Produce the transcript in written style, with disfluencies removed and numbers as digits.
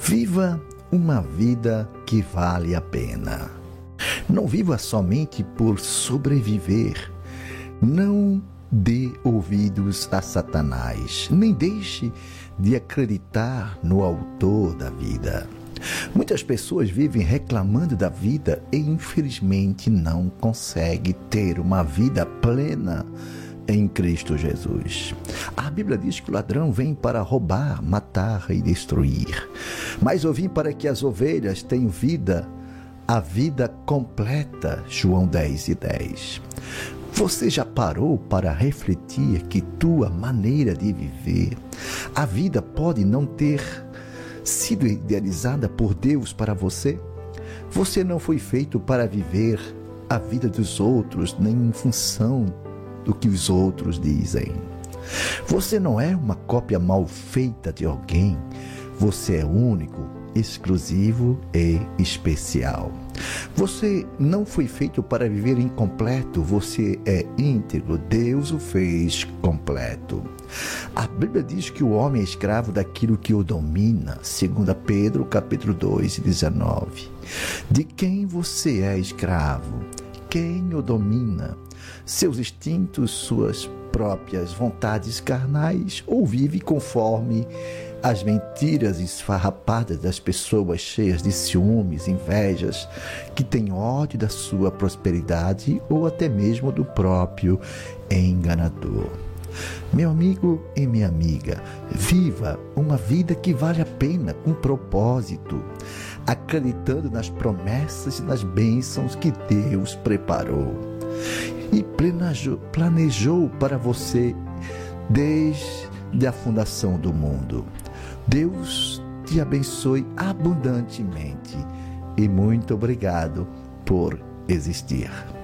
Viva uma vida que vale a pena. Não viva somente por sobreviver. Não dê ouvidos a Satanás, nem deixe de acreditar no autor da vida. Muitas pessoas vivem reclamando da vida e infelizmente não conseguem ter uma vida plena em Cristo Jesus. A Bíblia diz que o ladrão vem para roubar, matar e destruir. Mas eu vim para que as ovelhas tenham vida, a vida completa. João 10:10. Você já parou para refletir que tua maneira de viver, a vida pode não ter sido idealizada por Deus para você? Você não foi feito para viver a vida dos outros, nem em função do que os outros dizem. Você não é uma cópia mal feita de alguém. Você é único, exclusivo e especial. Você não foi feito para viver incompleto. Você é íntegro. Deus o fez completo. A Bíblia diz que o homem é escravo daquilo que o domina. 2 Pedro, capítulo 2:19. De quem você é escravo? Quem o domina? Seus instintos, suas próprias vontades carnais, ou vive conforme as mentiras esfarrapadas das pessoas cheias de ciúmes, invejas, que têm ódio da sua prosperidade ou até mesmo do próprio enganador? Meu amigo e minha amiga, viva uma vida que vale a pena, com propósito, acreditando nas promessas e nas bênçãos que Deus preparou e planejou para você desde a fundação do mundo. Deus te abençoe abundantemente e muito obrigado por existir.